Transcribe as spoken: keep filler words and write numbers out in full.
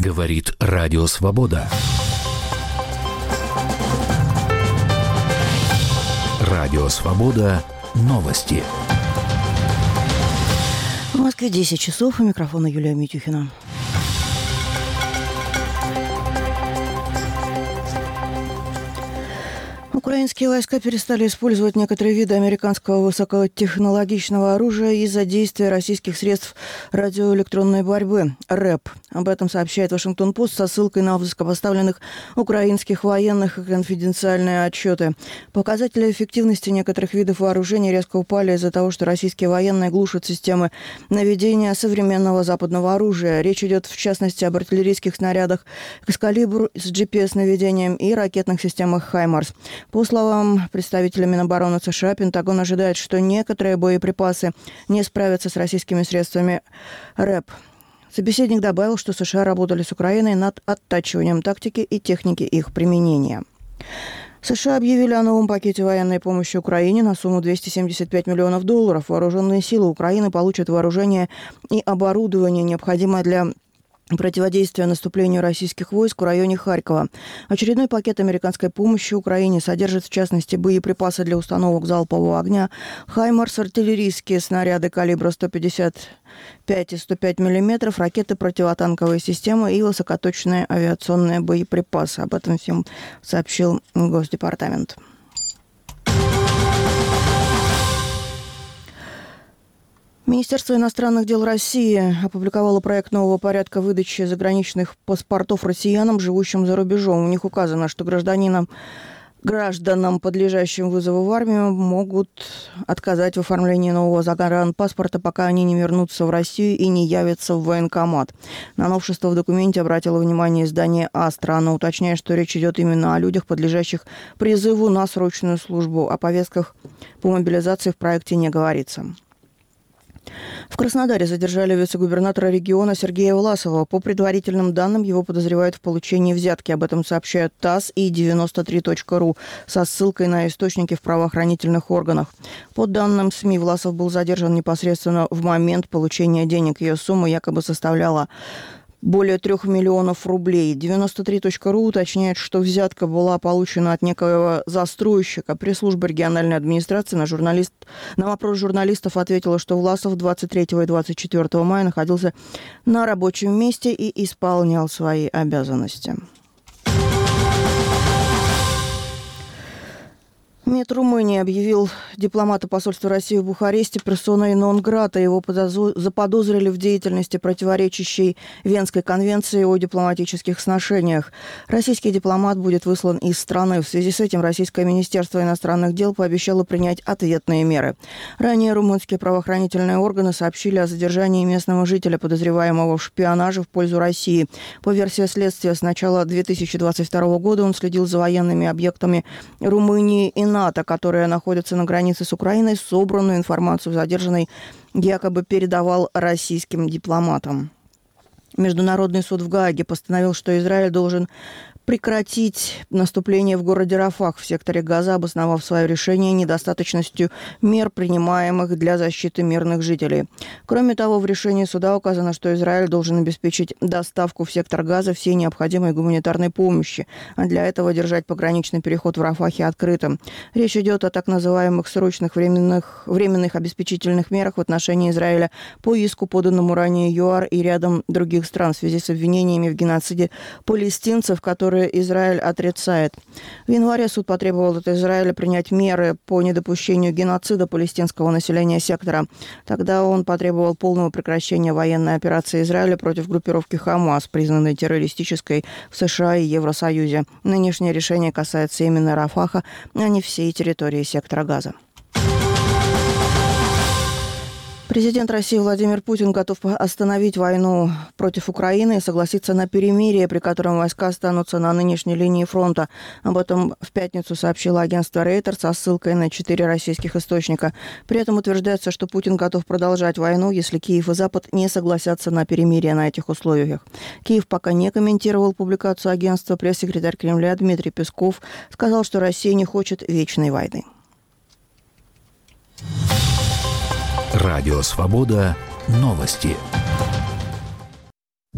Говорит Радио Свобода. Радио Свобода. Новости. В Москве десять часов. У микрофона Юлия Митюхина. Украинские войска перестали использовать некоторые виды американского высокотехнологичного оружия из-за действия российских средств радиоэлектронной борьбы РЭП. Об этом сообщает Вашингтон-Пост со ссылкой на высокопоставленных украинских военных и конфиденциальные отчеты. Показатели эффективности некоторых видов вооружений резко упали из-за того, что российские военные глушат системы наведения современного западного оружия. Речь идет в частности об артиллерийских снарядах «Экскалибур» с джи пи эс-наведением и ракетных системах «Хаймарс». По словам представителя Минобороны США, Пентагон ожидает, что некоторые боеприпасы не справятся с российскими средствами РЭП. Собеседник добавил, что США работали с Украиной над оттачиванием тактики и техники их применения. США объявили о новом пакете военной помощи Украине на сумму двести семьдесят пять миллионов долларов. Вооруженные силы Украины получат вооружение и оборудование, необходимое для противодействия наступлению российских войск в районе Харькова. Очередной пакет американской помощи Украине содержит, в частности, боеприпасы для установок залпового огня, «Хаймарс», артиллерийские снаряды калибра сто пятьдесят пять и сто пять миллиметров, ракеты, противотанковые системы и высокоточные авиационные боеприпасы. Об этом всем сообщил Госдепартамент. Министерство иностранных дел России опубликовало проект нового порядка выдачи заграничных паспортов россиянам, живущим за рубежом. В них указано, что гражданинам, гражданам, подлежащим вызову в армию, могут отказать в оформлении нового загранпаспорта, пока они не вернутся в Россию и не явятся в военкомат. На новшество в документе обратило внимание издание «Астра». Оно уточняет, что речь идет именно о людях, подлежащих призыву на срочную службу. О повестках по мобилизации в проекте не говорится. В Краснодаре задержали вице-губернатора региона Сергея Власова. По предварительным данным, его подозревают в получении взятки. Об этом сообщают ТАСС и девяносто три точка ру со ссылкой на источники в правоохранительных органах. По данным СМИ, Власов был задержан непосредственно в момент получения денег. Ее сумма якобы составляла более трех миллионов рублей. девяносто три точка ру уточняет, что взятка была получена от некоего застройщика. Пресс-служба региональной администрации на, журналист... на вопрос журналистов ответила, что Власов двадцать третьего и двадцать четвёртого мая находился на рабочем месте и исполнял свои обязанности. МИД Румынии объявил дипломата посольства России в Бухаресте персоной нон-грата. Его заподозрили в деятельности, противоречащей Венской конвенции о дипломатических сношениях. Российский дипломат будет выслан из страны. В связи с этим Российское министерство иностранных дел пообещало принять ответные меры. Ранее румынские правоохранительные органы сообщили о задержании местного жителя, подозреваемого в шпионаже в пользу России. По версии следствия, с начала две тысячи двадцать второго года он следил за военными объектами Румынии и НАТО, которые находятся на границе с Украиной. Собранную информацию задержанный якобы передавал российским дипломатам. Международный суд в Гааге постановил, что Израиль должен прекратить наступление в городе Рафах в секторе Газа, обосновав свое решение недостаточностью мер, принимаемых для защиты мирных жителей. Кроме того, в решении суда указано, что Израиль должен обеспечить доставку в сектор Газа всей необходимой гуманитарной помощи, а для этого держать пограничный переход в Рафахе открытым. Речь идет о так называемых срочных временных, временных обеспечительных мерах в отношении Израиля по иску, поданному ранее ЮАР и рядом других стран в связи с обвинениями в геноциде палестинцев, которые Израиль отрицает. В январе суд потребовал от Израиля принять меры по недопущению геноцида палестинского населения сектора. Тогда он потребовал полного прекращения военной операции Израиля против группировки Хамас, признанной террористической в США и Евросоюзе. Нынешнее решение касается именно Рафаха, а не всей территории сектора Газа. Президент России Владимир Путин готов остановить войну против Украины и согласиться на перемирие, при котором войска останутся на нынешней линии фронта. Об этом в пятницу сообщило агентство Reuters со ссылкой на четыре российских источника. При этом утверждается, что Путин готов продолжать войну, если Киев и Запад не согласятся на перемирие на этих условиях. Киев пока не комментировал публикацию агентства. Пресс-секретарь Кремля Дмитрий Песков сказал, что Россия не хочет вечной войны. Радио Свобода. Новости.